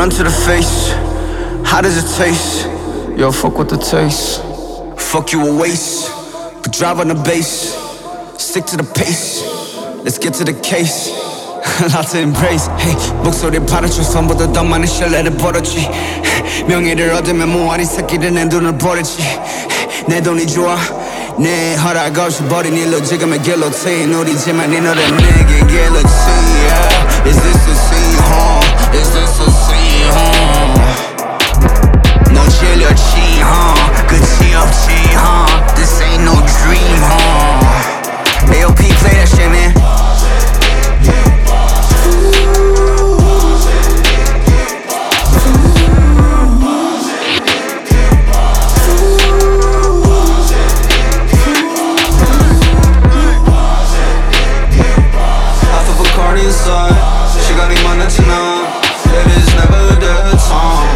Gun to the face, how does it taste? Yo, fuck with the taste. Fuck you a waste, but drive on the bass. Stick to the pace, let's get to the case. Lot to embrace. Hey, 목소리 파랗죠. 손보다 더 많은 신뢰를 벌었지. 명예를 얻으면 뭐하니 새끼들 내 돈을 버렸지. 내 돈이 좋아, 내 허락 없이 버린 일로 지금의 길로틴. 우리지만 이 노래 내게 길로틴. Is this a scene, huh? Is this a scene, huh? 너 질렸지, huh? 끝이 없지, huh? This ain't no dream, huh? AOP, play that shit, man. 시간이 많았지만 it is never the time.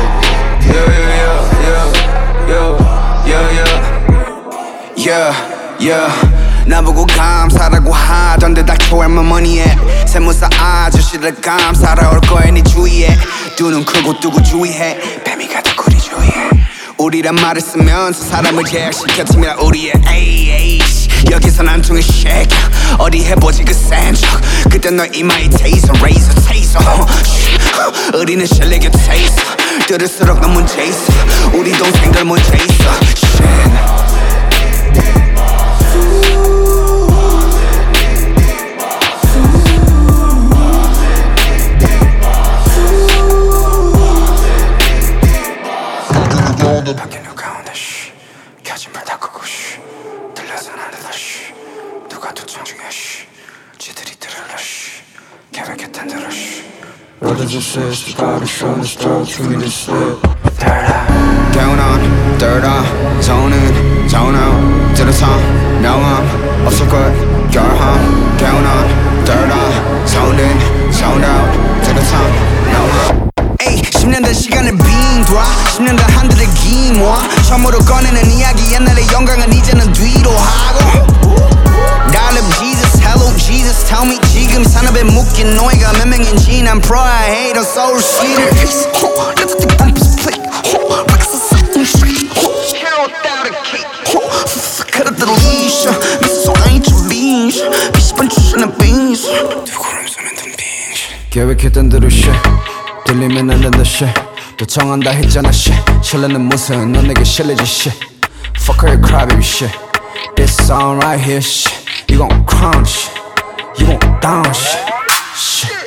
나보고 감사라고 하던데 닥쳐 where my money at. 세무사 아저씨들 감사라 올 거야 네 주위에. 두 눈 크고 뜨고 주의해. 뱀이가 더 구리 주의해. 우리란 말을 쓰면서 사람을 제약시켜 팀이라 우리의 에이 여기선 안 통해 shake. 어디 해보지 그 센 척. 그때 너 이마에 테이서 레이저 테이서. 우리는 실내 곁에 있어. 들을수록 넌 문제 있어. 우리 동생들 문제 있어. Shit. 밖에 누가 온다 쉬. 켜진 불 다 끄고 쉬. 들려서 나르다 쉬. 누가 도청 중에 쉬. 지들이 들으려 쉬. 계획했던 대로 쉬. Brothers and sisters, body showing stars for me to slip. Down on, dirt on, zone out. 들어서 명함 없을 걸 결함. Down on, dirt on, zone out. 들어서 명함. 10년 된 시간을 빙 돌아 10년 된 한들의 기 모아 처음으로 꺼내는 이야기 옛날의 영광은 이제는 뒤로 하고 God love Jesus, hello Jesus Tell me 지금 산업에 묶인 노예가 몇 명인지 난 pro I hate on soul seeder Let's take that split Rocks are something shit Carol without a cake cut up the leash This is so ancient beans 비슷한 주시는 beans 누구를 쏘는 든 beans 계획했던 대로 shit 들리면 안 된다 shit 또 정한다 했잖아 shit 실례는 무슨 넌 내게 실례지 shit Fuck her crybaby shit This song right here shit You gon' crown shit You gon' down shit